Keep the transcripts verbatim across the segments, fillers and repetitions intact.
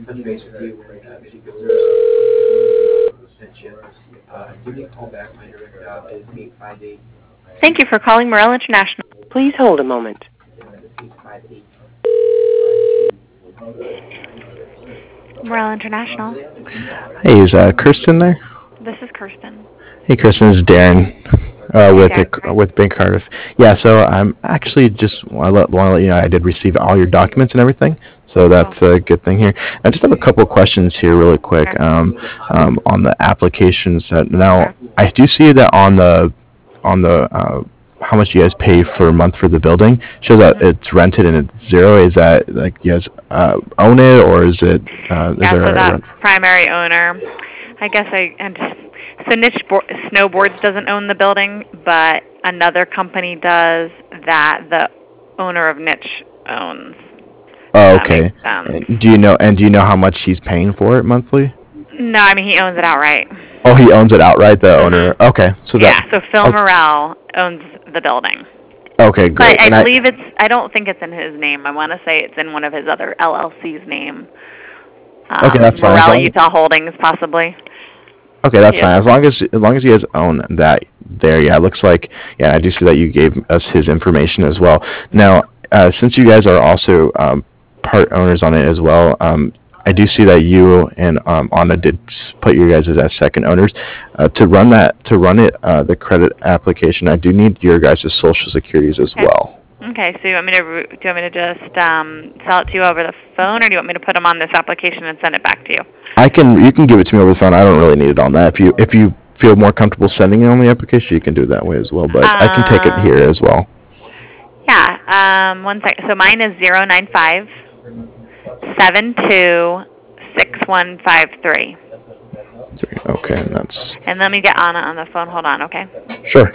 touch base with you when uh, she goes through some sent you. Uh, give me a call back. My direct dial is eight five eight. Thank you for calling Morel International. Please hold a moment. eight five eight. Morel International. Hey, is uh, Kirsten there? This is Kirsten. Hey, Kirsten, this is Darren uh, Hey, with Darren. with Bank Cardiff. Yeah, so I'm actually just want to let, want to let you know I did receive all your documents and everything, so that's a good thing here. I just have a couple of questions here, really quick, Okay. um, um, on the applications. That now Okay. I do see that on the on the uh, how much you guys pay for a month for the building shows that Mhm. it's rented and it's zero. Is that like you guys uh, own it, or is it uh, is Yeah, there so a that rent? primary owner, I guess I, and so Niche Bo- Snowboards doesn't own the building, but another company does that the owner of Niche owns. Oh, That okay. makes sense. And do you know and do you know how much he's paying for it monthly? No, I mean, he owns it outright. Oh, he owns it outright, the owner. Mhm. Okay, so that. Yeah, so Phil Oh, Morel owns the building. okay, But great. I And I. believe it's, I don't think it's in his name. I want to say it's in one of his other L L C's name. Okay, Um, that's fine. As Morel long. Utah Holdings, possibly. Okay, that's Yes. fine. As long as as long as you guys own that there, yeah. It looks like yeah. I do see that you gave us his information as well. Now, uh, since you guys are also um, part owners on it as well, um, I do see that you and um, Anna did s- put you guys as second owners. Uh, to run that, to run it, uh, the credit application, I do need your guys' social securities as Okay. well. Okay, so you want me to, do you want me to just um, sell it to you over the phone, or do you want me to put them on this application and send it back to you? I can you can give it to me over the phone. I don't really need it on that. If you if you feel more comfortable sending it on the application, you can do it that way as well. But I can take it here Um, as well. yeah, um, one second. So mine is zero nine five seven two six one five three. Okay, and that's And let me get Anna on the phone. Hold on, okay? sure.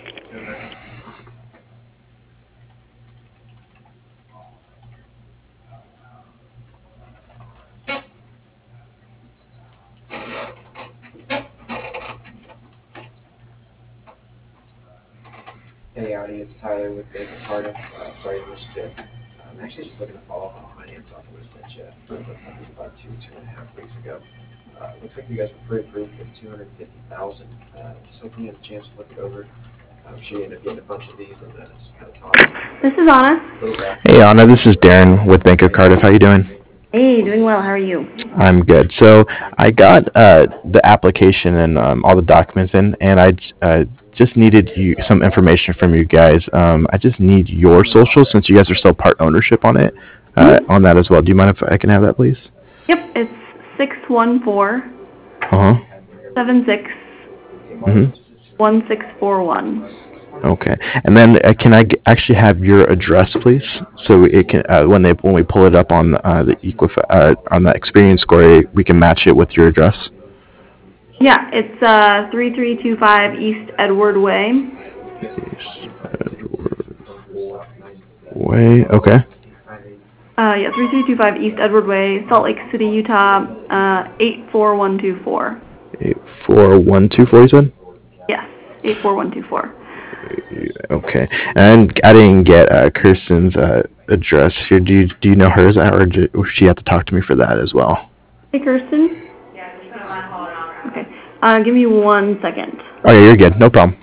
Hey, Audi, it's Tyler with Bank of Cardiff. Uh, sorry I missed you. I'm actually just looking to follow up on a finance offer we sent you, uh, I think about two, two and a half weeks ago. Uh, looks like you guys were pre-approved for two hundred fifty thousand. Uh, just hoping you had a chance to look it over. I'm sure you end up getting a bunch of these and uh, just kind of talk This is Anna. a little bit. Hey Anna, this is Darren with Bank of Cardiff. How you doing? Hey, doing well. How are you? I'm good. So I got uh, the application and um, all the documents in, and I j- uh, just needed you some information from you guys. Um, I just need your social since you guys are still part ownership on it, uh, Mhm. on that as well. Do you mind if I can have that, please? Yep, it's six one four Uh huh. seven six Mhm. one six four one. Okay. And then uh, can I g- actually have your address, please? So it can uh, when they when we pull it up on uh, the Equif uh, on the experience score, we can match it with your address. Yeah, it's uh three three two five East Edward Way. East Edward Way. Okay. Uh, yeah, three three two five East Edward Way, Salt Lake City, Utah, uh, eight four one two four. Eight four one two four. You said. Yes, eight four one two four. Okay. And I didn't get uh, Kirsten's uh, address here. Do you do you know hers, or do, or she have to talk to me for that as well? Hey, Kirsten. Okay. Uh, give me one second. Oh yeah, you're good. No problem.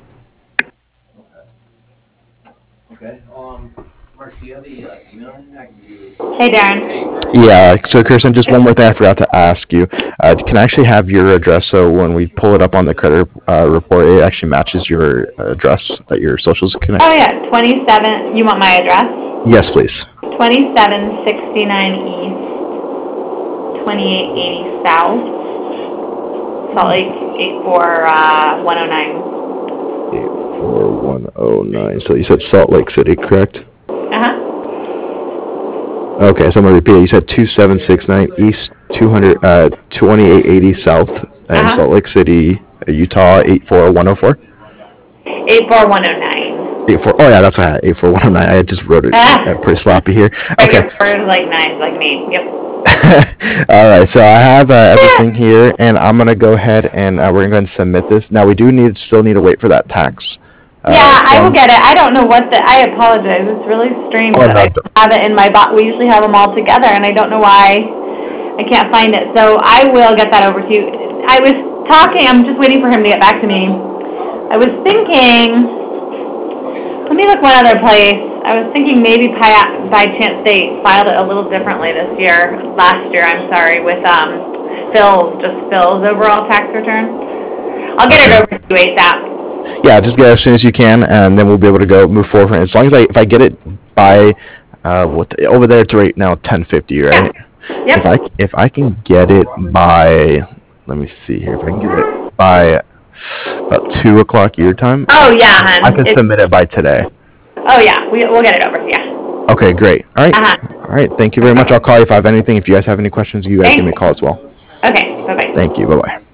Okay. Um, Mark, do you have the uh, email in? I can give you. Hey, Darren. Yeah, so Kirsten, just one more thing I forgot to ask you. Uh, can I actually have your address so when we pull it up on the credit uh, report, it actually matches your uh, address that your socials connect? Oh, yeah, twenty-seven, you want my address? Yes, please. twenty-seven sixty-nine East, twenty-eight eighty South, Salt Lake, eight four one oh nine. eight four one oh nine. So you said Salt Lake City, correct? Uh-huh. Okay, so I'm going to repeat it. You said two seven six nine East, two hundred, uh, twenty-eight eighty South, and Uh-huh. Salt Lake City, uh, Utah, eight four one oh four? eight four one oh nine. eight four, oh yeah, that's what I had, eight four one oh nine. I just wrote it Ah. uh, pretty sloppy here. Right, Okay. your four is like nines, like me. Yep. All right, so I have uh, everything here, and I'm gonna go ahead and uh, we're going to submit this. Now we do need still need to wait for that tax. Uh, Yeah, I will form. get it. I don't know what the, I apologize. It's really strange Oh, that no, I th- have it in my box. We usually have them all together, and I don't know why I can't find it, so I will get that over to you. I was talking, I'm just waiting for him to get back to me. I was thinking, let me look one other place. I was thinking maybe by, by chance they filed it a little differently this year, last year, I'm sorry, with, um, Phil's, just Phil's overall tax return. I'll get it over to you ASAP. Yeah, just get it as soon as you can, and then we'll be able to go move forward. As long as I, if I get it by, uh, what, the, over there it's right now ten fifty, right? Yep. If I, if I can get it by, let me see here, if I can get it by about two o'clock your time. Oh, yeah, hun. I can It's, submit it by today. oh, yeah, we, we'll get it over to you. Okay, great. All right. Uh-huh. All right. Thank you very much. I'll call you if I have anything. If you guys have any questions, you guys Thanks. give me a call as well. Okay, bye-bye. Thank you. Bye-bye.